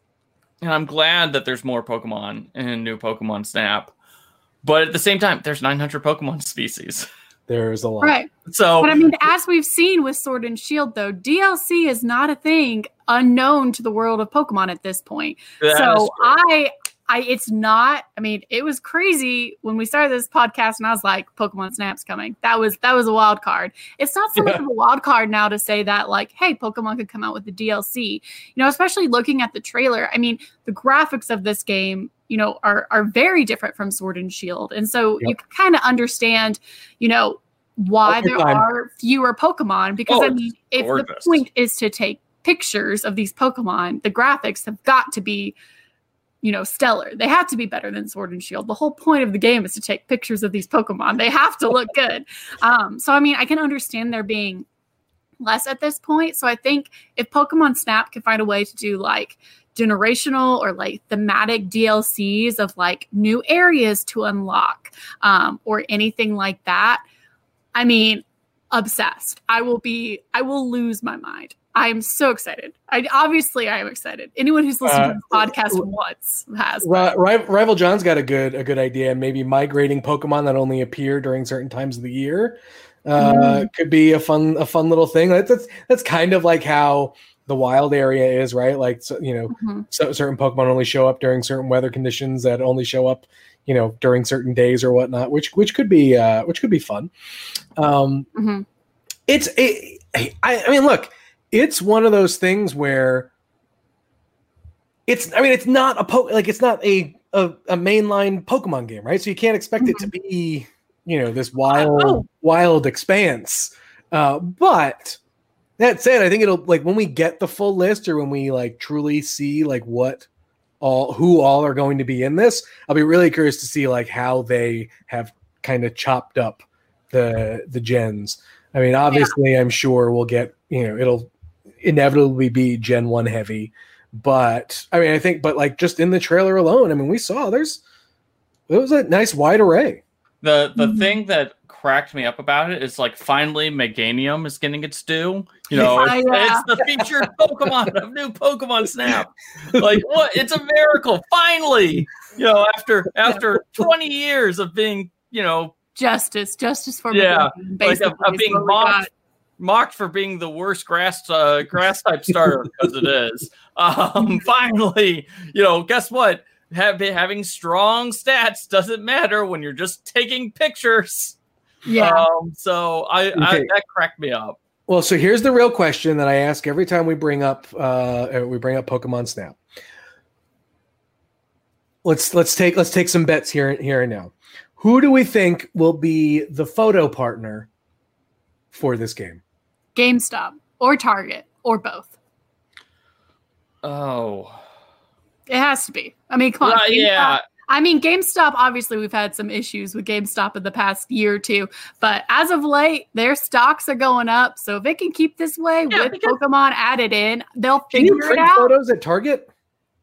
and I'm glad that there's more Pokemon in new Pokemon Snap, but at the same time, there's nine hundred Pokemon species. There's a lot. Right. So, but I mean, as we've seen with Sword and Shield, though, D L C is not a thing unknown to the world of Pokemon at this point. So I, I, it's not. I mean, it was crazy when we started this podcast, and I was like, "Pokemon Snap's coming." That was that was a wild card. It's not so much Yeah. of a wild card now to say that, like, "Hey, Pokemon could come out with the D L C." You know, especially looking at the trailer. I mean, the graphics of this game, you know, are are very different from Sword and Shield, and so Yep. you can kind of understand, you know, why Okay, there fine. are fewer Pokemon. Because Oh, I mean, if gorgeous. the point is to take pictures of these Pokemon, the graphics have got to be, you know, stellar. They have to be better than Sword and Shield. The whole point of the game is to take pictures of these Pokemon. They have to look good. Um, so I mean, I can understand there being less at this point. So I think if Pokemon Snap can find a way to do like generational or like thematic D L Cs of like new areas to unlock, um, or anything like that, I mean, obsessed. I will be, I will lose my mind. I am so excited. I obviously I am excited. Anyone who's listened Uh, to this podcast once has. Ri- Ri- Rival John's got a good a good idea. Maybe migrating Pokemon that only appear during certain times of the year uh, Mm. could be a fun a fun little thing. That's that's, that's kind of like how the wild area is, right? Like so, you know, Mhm. so, certain Pokemon only show up during certain weather conditions that only show up, you know, during certain days or whatnot, which which could be uh, which could be fun. Um, Mhm. It's it, I, I mean, look, it's one of those things where it's. I mean, it's not a po- like it's not a, a a mainline Pokemon game, right? So you can't expect mm-hmm. it to be, you know, this wild Oh. wild expanse. Uh, but that said, I think it'll like when we get the full list or when we like truly see like what all who all are going to be in this, I'll be really curious to see like how they have kind of chopped up the the gens. I mean, obviously, yeah. I'm sure we'll get, you know, it'll inevitably be Gen one heavy. But, I mean, I think, but like just in the trailer alone, I mean, we saw there's, it was a nice wide array. The the Mhm. thing that cracked me up about it is like finally Meganium is getting its due. You know, Yeah, it's, yeah. it's the featured Pokemon of new Pokemon Snap. Like what? It's a miracle. Finally, you know, after after twenty years of being, you know, Justice, justice for yeah, Meganium, like of, of is being what we mocked, got. mocked for being the worst grass uh, grass type starter because it is. Um, finally, you know, guess what? Have, having strong stats doesn't matter when you're just taking pictures. Yeah. Um, so I, I Okay. that cracked me up. Well, so here's the real question that I ask every time we bring up uh, we bring up Pokemon Snap. Let's let's take let's take some bets here here and now. Who do we think will be the photo partner for this game? GameStop or Target or both. Oh, It has to be. I mean, come on. Right, GameStop- yeah. I mean, GameStop, obviously, we've had some issues with GameStop in the past year or two. But as of late, their stocks are going up. So if it can keep this way Yeah, with because- Pokemon added in, they'll Can you figure it print out. photos at Target?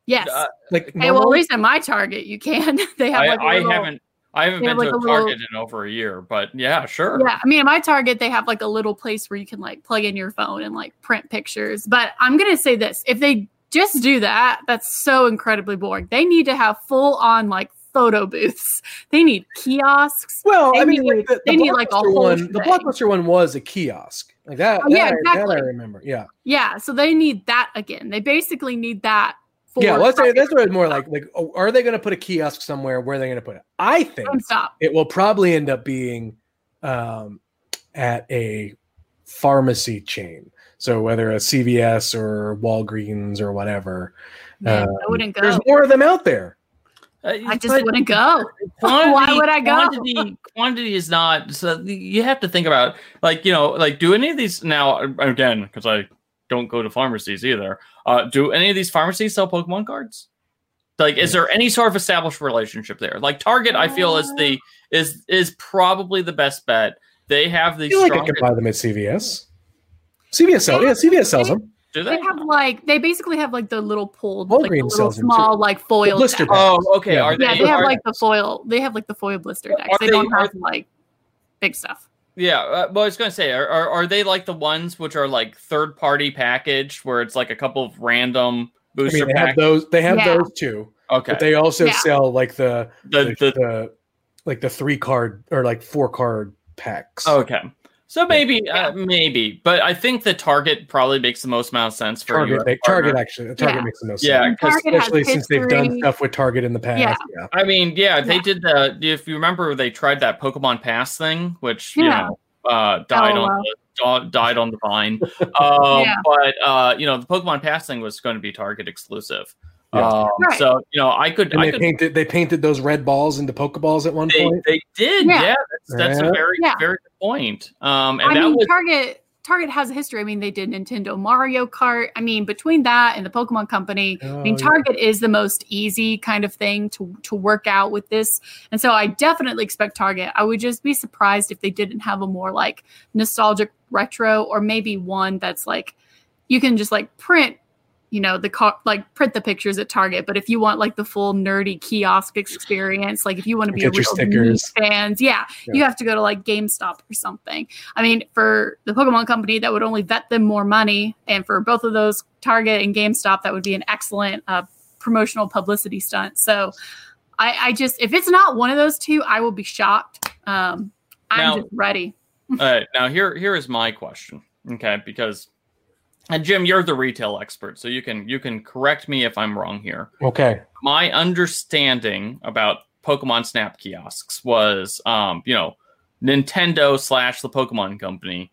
Yes. Uh, Like, Hey, well, normal? at least at my Target, you can. They have I, like a I little, haven't I haven't they been have, to like, a a little- Target in over a year, but yeah, sure. Yeah, I mean, at my Target, they have like a little place where you can like plug in your phone and like print pictures. But I'm gonna say this: if they just do that, that's so incredibly boring. They need to have full on like photo booths. They need kiosks. Well, They I mean, need- like the, the they need, like, a Blockbuster whole one. The shebang. Blockbuster one was a kiosk, like that. Oh, yeah, that, I- exactly. that I remember. Yeah, Yeah, so they need that again. They basically need that. For yeah. Well, that's Target that's what it's more like. Like, oh, are they going to put a kiosk somewhere? Where are they going to put it? I think GameStop. it will probably end up being um, at a pharmacy chain. So whether a C V S or Walgreens or whatever, Man, um, I wouldn't go. there's more of them out there. Uh, I just but wouldn't go. quantity- Why would I go? Quantity, quantity is not. So you have to think about, like, you know, like, do any of these now? Again, because I don't go to pharmacies either. Uh, do any of these pharmacies sell Pokemon cards? Like, is there any sort of established relationship there? Like Target, I feel is the is is probably the best bet. They have I the feel like I strongest. could buy them at C V S. C V S sells. Yeah, C V S sells them. Do they? They have like they basically have like the little pulled, like the Walgreens little sells them, small too. like foil. blister decks. packs. Oh, okay. Yeah. Are they? Yeah, they have are- like the foil. They have like the foil blister decks. Are They, they- don't are- have like big stuff. Yeah, uh, well, I was going to say, are, are are they like the ones which are like third party packaged, where it's like a couple of random I booster mean, they have packs? those. They have Yeah. those too. Okay, But they also Yeah. sell like the the, the, the the like the three card or like four card packs. okay. So maybe, uh, maybe, but I think the Target probably makes the most amount of sense for you. Target, as a they, partner. Target actually, Target Yeah. makes the most Yeah, sense, because Target has especially since they've done history. stuff with Target in the past. Yeah. Yeah, I mean, yeah, they Yeah. did the. If you remember, they tried that Pokemon Pass thing, which you Yeah. know uh, died Oh, on wow. the di- died on the vine. Um, Yeah. But uh, you know, the Pokemon Pass thing was going to be Target exclusive. Yeah. Um, Right. So you know, I could. and I they could painted they painted those red balls into Pokeballs at one They, point. they did, Yeah. yeah. That's, that's Yeah. a very, Yeah. very good point. Um, and I that mean, was Target Target has a history. I mean, they did Nintendo Mario Kart. I mean, between that and the Pokemon Company, I Oh, mean, yeah. Target is the most easy kind of thing to to work out with this. And so I definitely expect Target. I would just be surprised if they didn't have a more like nostalgic retro, or maybe one that's like you can just like print, you know, the car like print the pictures at Target. But if you want like the full nerdy kiosk experience, like if you want to be Get a your real stickers. niche fans, yeah, Yeah. you have to go to like GameStop or something. I mean, for the Pokemon Company, that would only vet them more money, and for both of those, Target and GameStop, that would be an excellent uh, promotional publicity stunt. So, I, I just if it's not one of those two, I will be shocked. Um, I'm Now- just ready. uh, now here here is my question, okay? Because and Jim, you're the retail expert, so you can you can correct me if I'm wrong here. Okay, My understanding about Pokemon Snap kiosks was, um, you know, Nintendo slash the Pokemon Company,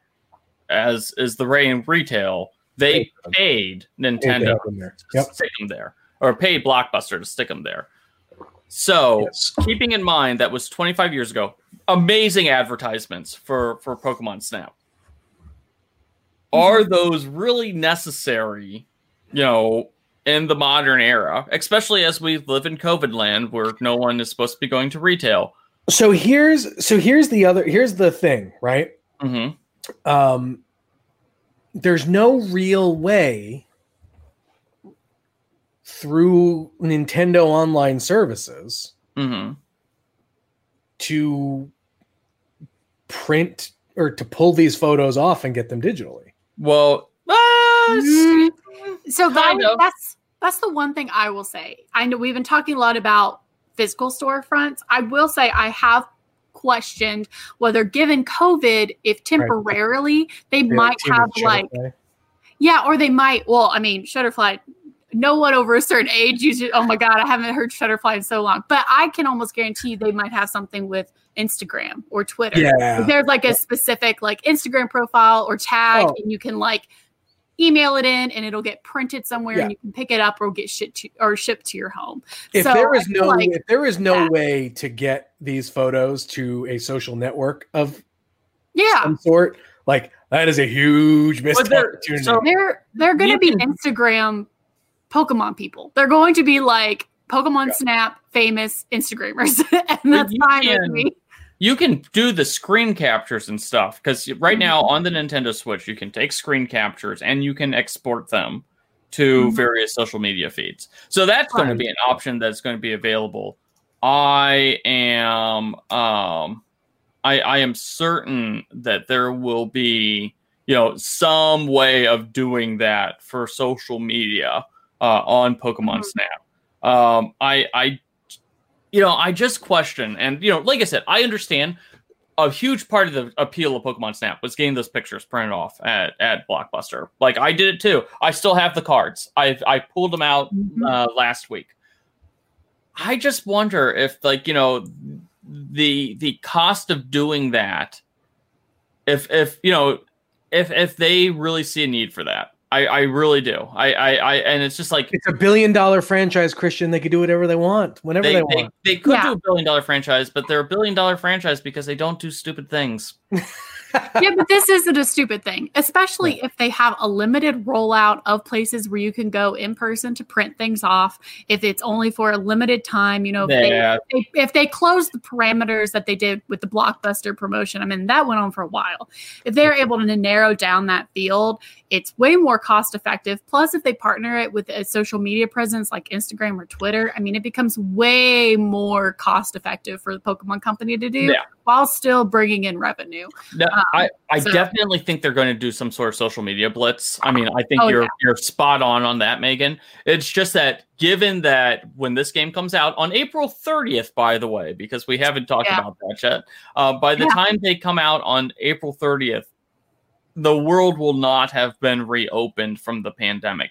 as is the way in retail, they paid They Nintendo have them there. to Yep. stick them there, or paid Blockbuster to stick them there. So, Yes. keeping in mind that was twenty-five years ago, amazing advertisements for for Pokemon Snap. Are those really necessary, you know, in the modern era, especially as we live in COVID land where no one is supposed to be going to retail? So here's so here's the other here's the thing, right? Mm-hmm. Um, there's no real way through Nintendo online services Mm-hmm. to print or to pull these photos off and get them digitally. Well, uh, Mm, So that, Kind of. that's that's the one thing I will say. I know we've been talking a lot about physical storefronts. I will say I have questioned whether, given COVID, if temporarily they Yeah, might Team have of like Shutterfly. yeah, or they might. Well, I mean, Shutterfly. No one over a certain age uses. Oh my god, I haven't heard Shutterfly in so long. But I can almost guarantee you they might have something with Instagram or Twitter. Yeah. If there's like a specific like Instagram profile or tag, Oh. and you can like email it in, and it'll get printed somewhere, Yeah. and you can pick it up or get shipped to or shipped to your home. If So there I is feel no like if there is no that- way to get these photos to a social network of yeah, some sort, like that is a huge missed But there- opportunity. so- they're they're going to You be can- Instagram Pokemon people. They're going to be like Pokemon Yeah. Snap famous Instagrammers, and that's you fine with can- me. you can do the screen captures and stuff because right Mm-hmm. now on the Nintendo Switch, you can take screen captures and you can export them to Mhm. various social media feeds. So that's going to Right. be an option that's going to be available. I am um I I am certain that there will be, you know, some way of doing that for social media uh, on Pokemon Mhm. Snap. Um I I you know, I just question, and you know, like I said, I understand a huge part of the appeal of Pokemon Snap was getting those pictures printed off at, at Blockbuster. Like I did it too. I still have the cards. I I pulled them out Mhm. uh, last week. I just wonder if, like, you know, the the cost of doing that, if if you know, if if they really see a need for that. I, I really do. I, I, I and it's just like It's a billion dollar franchise, Christian. They could do whatever they want, whenever they, they, they, want. they could Yeah. do a billion dollar franchise, but they're a billion dollar franchise because they don't do stupid things. Yeah, but this isn't a stupid thing, especially if they have a limited rollout of places where you can go in person to print things off. If it's only for a limited time, you know, if, Yeah. they, if, they, if they close the parameters that they did with the Blockbuster promotion, I mean, that went on for a while. If they're able to narrow down that field, it's way more cost effective. Plus, if they partner it with a social media presence like Instagram or Twitter, I mean, it becomes way more cost effective for the Pokemon company to do Yeah. while still bringing in revenue. No, I, I so- definitely think they're going to do some sort of social media blitz. I mean, I think Oh, you're yeah. you're spot on on that, Megan. It's just that given that when this game comes out on April thirtieth, by the way, because we haven't talked Yeah. about that yet, uh, by the Yeah. time they come out on April thirtieth, the world will not have been reopened from the pandemic.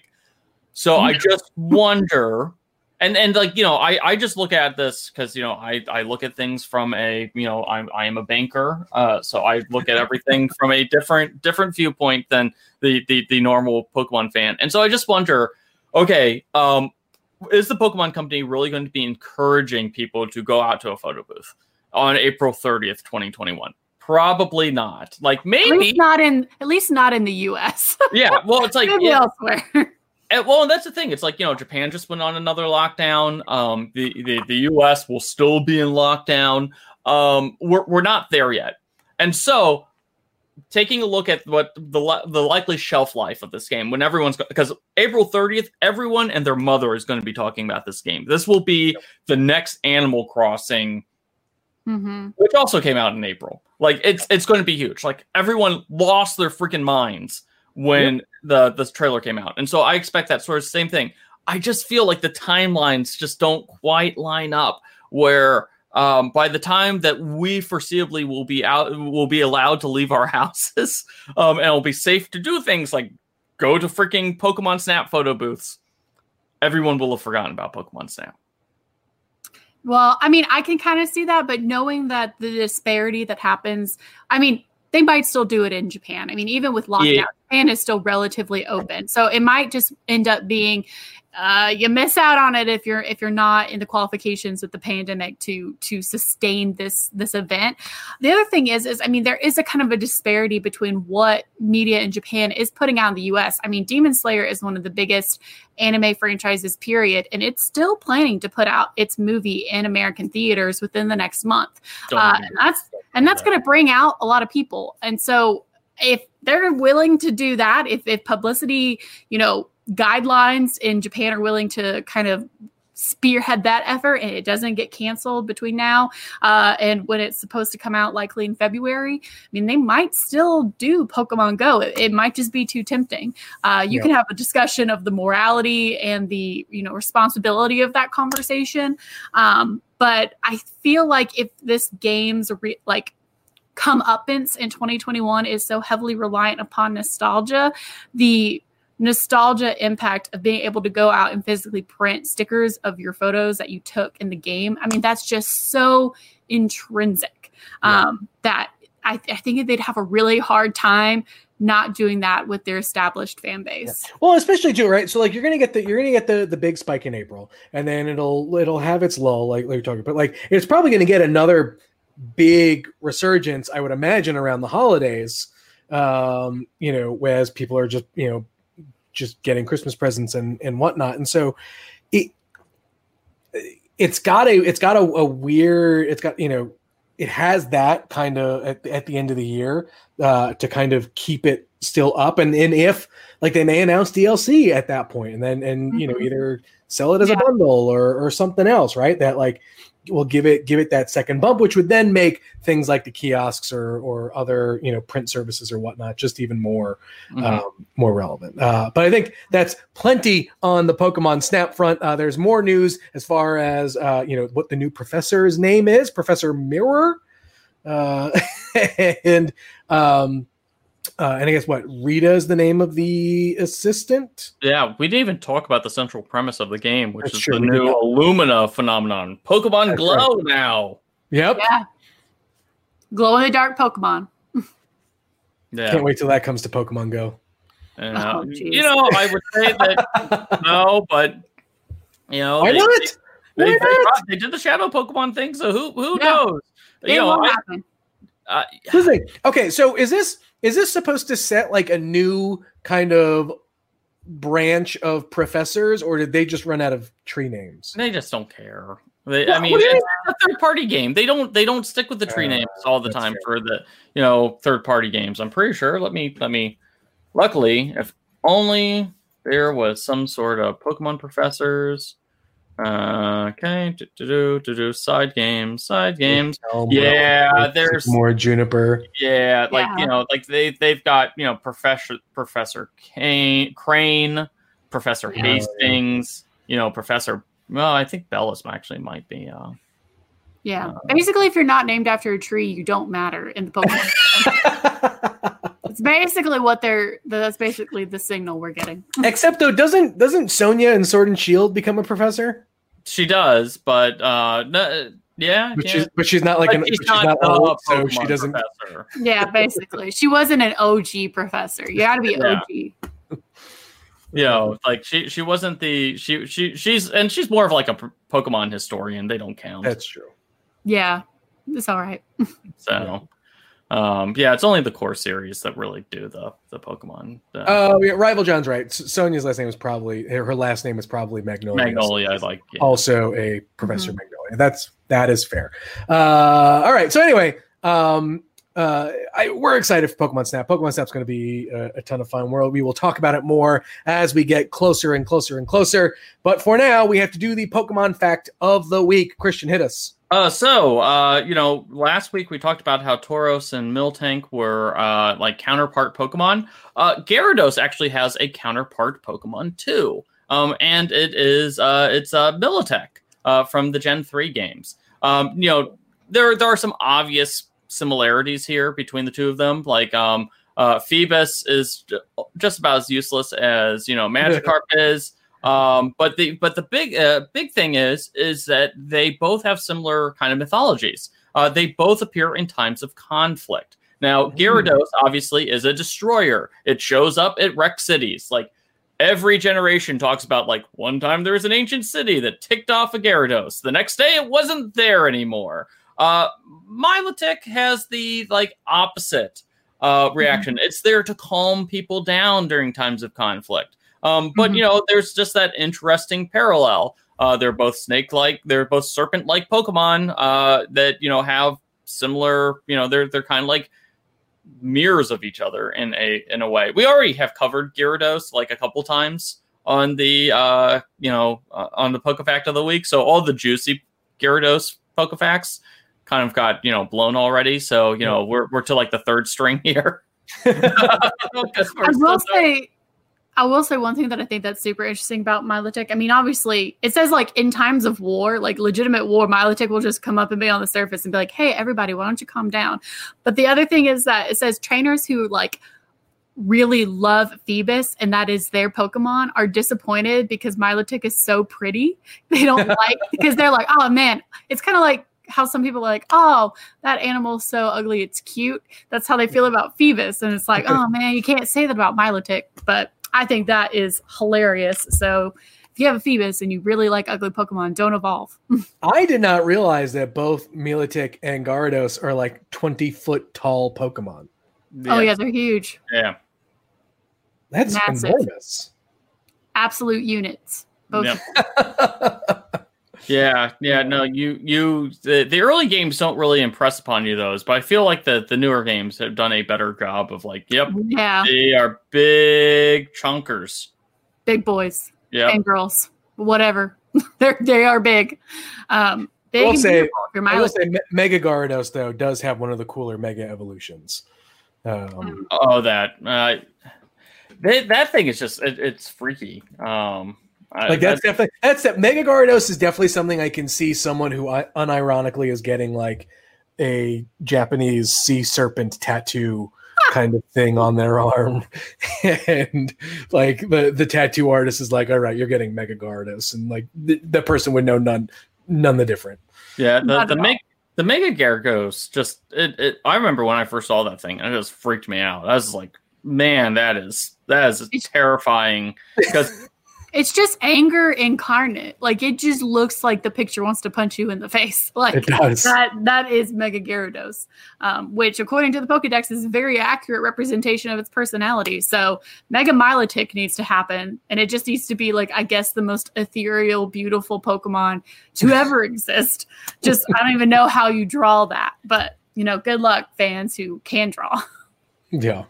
So I just wonder. And and like, you know, I, I just look at this because, you know, I, I look at things from a, you know, I'm I am a banker. Uh, so I look at everything from a different different viewpoint than the, the the normal Pokemon fan. And so I just wonder, okay, um, is the Pokemon company really going to be encouraging people to go out to a photo booth on April thirtieth, twenty twenty-one? Probably not. Like At maybe, least not in at least not in the U S. yeah. Well, it's like Maybe yeah, elsewhere. And, well, and that's the thing. It's like, you know, Japan just went on another lockdown. Um, the, the, the U S will still be in lockdown. Um, we're, we're not there yet. And so taking a look at what the, li- the likely shelf life of this game when everyone's go- because April thirtieth, everyone and their mother is going to be talking about this game. This will be the next Animal Crossing, Mm-hmm. which also came out in April. Like it's, it's going to be huge. Like everyone lost their freaking minds when yep. the the trailer came out. And so I expect that sort of same thing. I just feel like the timelines just don't quite line up where um, by the time that we foreseeably will be out, will be allowed to leave our houses um, and it'll be safe to do things like go to freaking Pokemon Snap photo booths, everyone will have forgotten about Pokemon Snap. Well, I mean, I can kind of see that, but knowing that the disparity that happens, I mean, they might still do it in Japan. I mean, even with lockdown, Yeah. Japan is still relatively open. So it might just end up being uh, you miss out on it if you're if you're not in the qualifications with the pandemic to to sustain this this event. The other thing is is I mean, there is a kind of a disparity between what media in Japan is putting out in the U S. I mean, Demon Slayer is one of the biggest anime franchises, period, and it's still planning to put out its movie in American theaters within the next month. Uh, and that's and that's going to bring out a lot of people. And so if they're willing to do that, if if publicity, you know, guidelines in Japan are willing to kind of spearhead that effort and it doesn't get canceled between now uh, and when it's supposed to come out likely in February, I mean, they might still do Pokemon Go. It, it might just be too tempting. Uh, you Yeah. can have a discussion of the morality and the, you know, responsibility of that conversation. Um, but I feel like if this game's re- like comeuppance in twenty twenty-one is so heavily reliant upon nostalgia, the nostalgia impact of being able to go out and physically print stickers of your photos that you took in the game, I mean, that's just so intrinsic Yeah. um, that I, I think they'd have a really hard time not doing that with their established fan base. Well, especially too, right? So like you're gonna get the you're gonna get the the big spike in April, and then it'll it'll have its lull, like, like you're talking, but like it's probably gonna get another big resurgence, I would imagine, around the holidays. Um, you know, whereas people are just you know just getting Christmas presents and and whatnot, and so it it's got a it's got a, a weird it's got you know it has that kind of at, at the end of the year uh, to kind of keep it still up, and, and if like they may announce D L C at that point, and then and you know Mhm. either sell it as Yeah. a bundle or or something else, right? That like will give it give it that second bump, which would then make things like the kiosks or or other you know print services or whatnot just even more Mhm. um, more relevant. Uh, but I think that's plenty on the Pokemon Snap front. Uh, there's more news as far as uh, you know what the new professor's name is, Professor Mirror, uh, and um, uh, and I guess what Rita is the name of the assistant. Yeah, we didn't even talk about the central premise of the game, which That's is true, the we did new not. Illumina phenomenon. Pokemon That's Glow now. Yep, Yeah. Glow in the dark Pokemon. Yeah. can't wait till that comes to Pokemon Go. And, uh, Oh, jeez. you know, I would say that no, but you know, Why they, not? They, Why they, not? brought- they did the Shadow Pokemon thing, so who who Yeah. knows? It You know, will I, happen. uh, Here's the thing. Okay, so is this is this supposed to set like a new kind of branch of professors, or did they just run out of tree names? they just don't care. They, What- I mean, what do you it's a third party game. They don't they don't stick with the tree Uh, names all the that's time fair. for the you know third party games. I'm pretty sure. Let me let me. Luckily, if only there was some sort of Pokemon professors. Uh, okay, to do to do side games, side games. Elm, Yeah, Rowlet, there's more Juniper. yeah, like Yeah. you know, like they they've got you know Professor Professor Kane, Crane, Professor Yeah. Hastings, you know Professor. Well, I think Bellis actually might be. Uh, Yeah. Uh, Basically, if you're not named after a tree, you don't matter in the Pokemon. It's basically what they're. That's basically the signal we're getting. Except though, doesn't doesn't Sonia in Sword and Shield become a professor? she does, but uh, no, yeah, But yeah. she's but she's not like But an, she's but she's not not the old, so Pokemon she doesn't. professor. Yeah, basically, she wasn't an O G professor. You got to be Yeah. O G. You know, like she she wasn't the she she she's and she's more of like a p- Pokemon historian. They don't count. That's true. Yeah, it's all right. So, um, yeah, it's only the core series that really do the the Pokemon. Uh, Oh yeah, Rival John's right. S- Sonia's last name is probably her her last name is probably Magnolia. Magnolia, I like. Yeah. Also a Professor Magnolia. That's that is fair. Uh, all right. So anyway, um, uh, I, we're excited for Pokemon Snap. Pokemon Snap's going to be a, a ton of fun. We're, we will talk about it more as we get closer and closer and closer. But for now, we have to do the Pokemon fact of the week. Christian, hit us. Uh, so, uh, you know, last week we talked about how Tauros and Miltank were uh, like counterpart Pokemon. Uh, Gyarados actually has a counterpart Pokemon too, um, and it is uh, it's uh, Militech uh, from the Gen three games. Um, you know, there there are some obvious similarities here between the two of them. Like, um, uh, Phoebus is j- just about as useless as you know Magikarp is. Um, but the but the big uh, big thing is is that they both have similar kind of mythologies. Uh, they both appear in times of conflict. Now, Gyarados obviously is a destroyer. It shows up, it wrecks cities. Like every generation talks about, like one time there was an ancient city that ticked off a Gyarados. The next day it wasn't there anymore. Uh, Milotic has the like opposite uh, reaction. Mm-hmm. It's there to calm people down during times of conflict. Um, but, mm-hmm. you know, there's just that interesting parallel. Uh, they're both snake-like, they're both serpent-like Pokemon uh, that, you know, have similar, you know, they're they're kind of like mirrors of each other in a in a way. We already have covered Gyarados like a couple times on the, uh, you know, uh, on the Pokefact of the week. So all the juicy Gyarados Pokefacts kind of got, you know, blown already. So, you know, we're we're to like the third string here. I will say... I will say one thing that I think that's super interesting about Milotic. I mean, obviously, it says like in times of war, like legitimate war, Milotic will just come up and be on the surface and be like, hey, everybody, why don't you calm down? But the other thing is that it says trainers who like really love Phoebus and that is their Pokemon are disappointed because Milotic is so pretty. They don't like because they're like, oh man, it's kind of like how some people are like, oh, that animal's so ugly, it's cute. That's how they feel about Phoebus. And it's like, oh man, you can't say that about Milotic. But I think that is hilarious. So if you have a Phoebus and you really like ugly Pokemon, don't evolve. I did not realize that both Milotic and Gyarados are like twenty foot tall Pokemon. Yeah. Oh yeah, they're huge. Yeah. That's massive. Enormous. Absolute units. Both. Yep. Yeah, yeah, no, you you the, the early games don't really impress upon you those, but I feel like the the newer games have done a better job of like, yep, Yeah. they are big chunkers, Big boys yeah, and girls, whatever. They're they are big. Um, big I will and say, beautiful. If you're I will Milotic. say Me- Mega Gyarados though does have one of the cooler Mega evolutions. Um, oh that uh, they, that thing is just it, it's freaky. Um, I, like that's definitely that's that Mega Gyarados is definitely something I can see someone who I, unironically is getting like a Japanese sea serpent tattoo kind of thing on their arm, and like the the tattoo artist is like, all right, you're getting Mega Gyarados, and like the, the person would know none none the different. Yeah, the Not the at all. Meg, the Mega Gyarados just it, it. I remember when I first saw that thing, and it just freaked me out. I was like, man, that is that is terrifying because. It's just anger incarnate. Like it just looks like the picture wants to punch you in the face. Like It does. that that is Mega Gyarados, um, which according to the Pokedex is a very accurate representation of its personality. So Mega Milotic needs to happen, and it just needs to be like I guess the most ethereal, beautiful Pokemon to ever exist. Just I don't even know how you draw that, but you know, good luck fans who can draw. Yeah.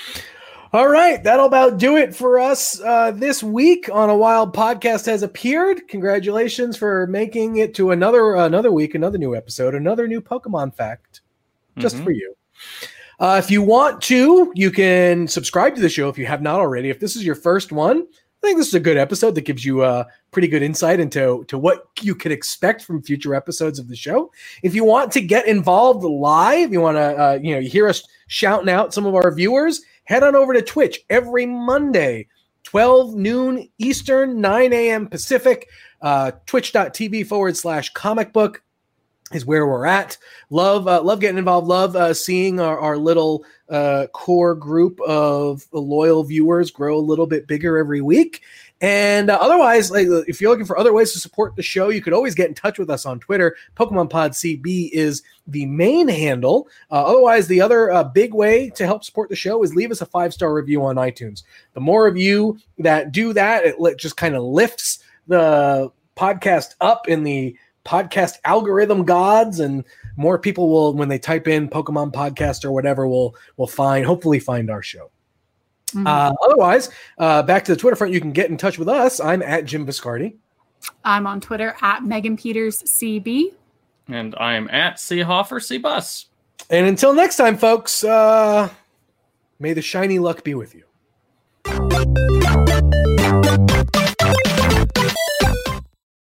All right, that'll about do it for us uh, this week on A Wild Podcast Has Appeared. Congratulations for making it to another another week, another new episode, another new Pokemon fact just Mhm. for you. Uh, if you want to, you can subscribe to the show if you have not already. If this is your first one, I think this is a good episode that gives you a pretty good insight into to what you could expect from future episodes of the show. If you want to get involved live, you want to uh, you know you hear us shouting out some of our viewers, head on over to Twitch every Monday, twelve noon Eastern, nine a.m. Pacific. Uh, Twitch.tv forward slash comic book is where we're at. Love, uh, love getting involved. Love uh, seeing our, our little uh, core group of loyal viewers grow a little bit bigger every week. And uh, otherwise, like, if you're looking for other ways to support the show, you could always get in touch with us on Twitter. Pokemon Pod C B is the main handle. Uh, otherwise, the other uh, big way to help support the show is leave us a five-star review on iTunes. The more of you that do that, it li- just kind of lifts the podcast up in the podcast algorithm gods, and more people will, when they type in Pokemon Podcast or whatever, will will find, hopefully find our show. Mhm. Uh, otherwise, uh, back to the Twitter front, you can get in touch with us. I'm at Jim Viscardi. I'm on Twitter at Megan Peters C B. And I am at Seahoffer C Bus. And until next time, folks, uh, may the shiny luck be with you.